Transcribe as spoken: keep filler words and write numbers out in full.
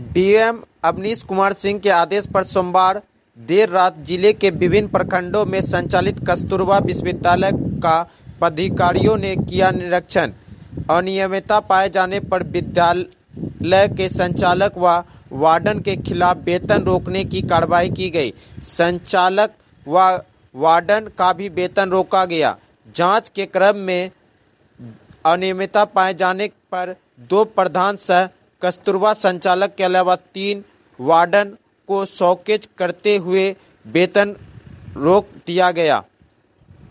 DM Awanish Kumar Singh के आदेश पर सोमवार देर रात जिले के विभिन्न प्रखंडों में संचालित कस्तूरबा विश्वविद्यालय का पदाधिकारियों ने किया निरीक्षण। अनियमितता पाए जाने पर विद्यालय के संचालक व वार्डन के खिलाफ वेतन रोकने की कार्रवाई की गई। संचालक व वार्डन का भी वेतन रोका गया। जांच के क्रम में अनियमितता पाए जाने पर दो प्रधान सह कस्तूरबा संचालक के अलावा तीन वार्डन को शौकेज करते हुए वेतन रोक दिया गया।